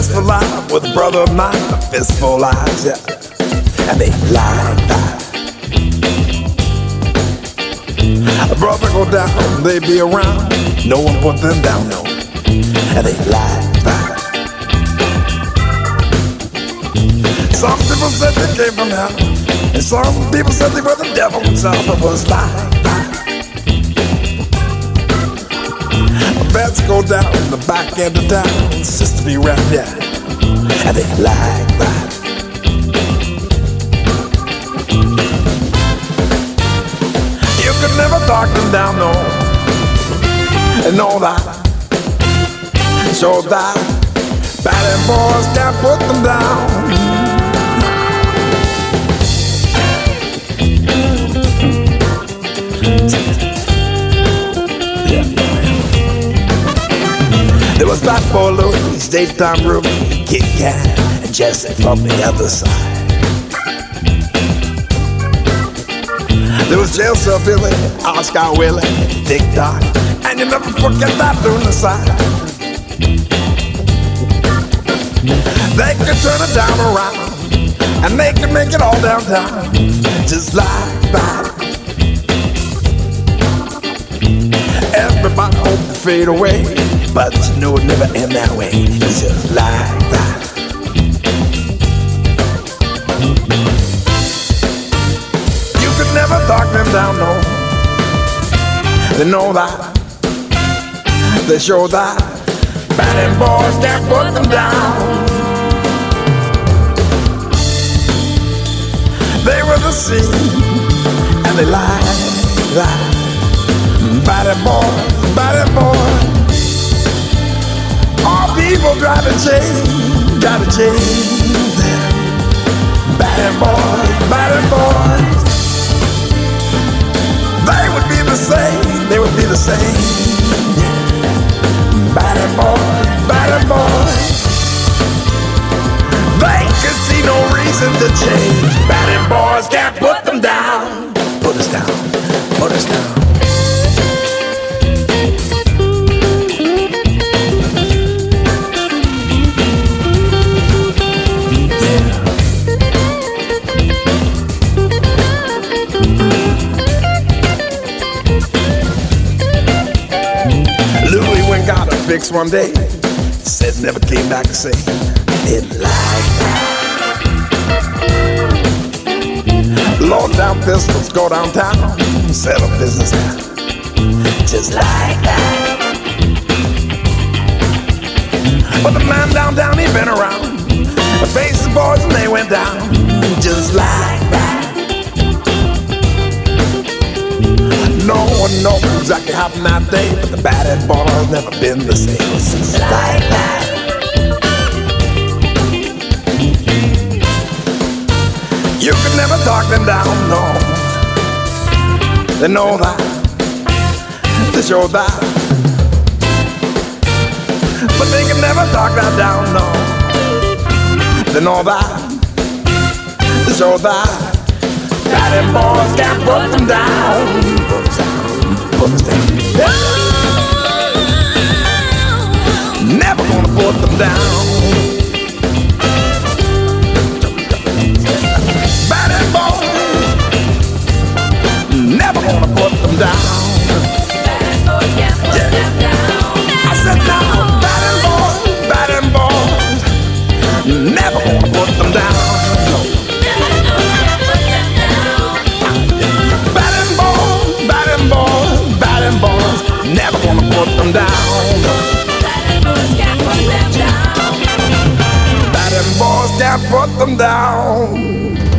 best for life with a brother of mine, a fistful of eyes, yeah. And they like that. A brother go down, they be around, no one put them down, no. And they like that. Some people said they came from hell, and some people said they were the devil himself. It was like that. Beds go down in the back end of town, sister be around, yeah. And they like that. You could never talk them down, no. And know that. So that bad and boys can't put them down. There was Fat Boy Louie, Daytime Ruby, Kit Kat, and Jesse from the other side. There was Jail Cell Billy, Oscar Willie, Dick Doc, and you never forget that lunar side. They could turn it down around, and they could make it all downtown, just like that. Everybody hope to fade away, but you know it never end that way. It's just like that. You could never talk them down, no. They know that. They show that. Bad and boys can't put them down. They were the scene, and they like that. Bad and boys. All people try to change them. Bad and boys. They would be the same. Bad and boys. They could see no reason to change. Bad and boys can't put them down. Put us down. Got a fix one day, said never came back to say it like that. Load down pistols, go downtown, settle business out, just like that. But the man downtown, he been around, faced the boys and they went down, just like that. No one knows exactly what happened that day, but the bad and boys never been the same since like that. You could never talk them down, no. They know that. They show that. But they can never talk that down, no. They know that. They show that. Bad and boys can't put them down. Put them down. Never gonna put them down. Bad and boys, never gonna put them down. Bad and boys can't put them down. I said now, bad and boys, never gonna put them down. Never gonna put them down. Bad and boys can't put them down. Bad and boys can't put them down.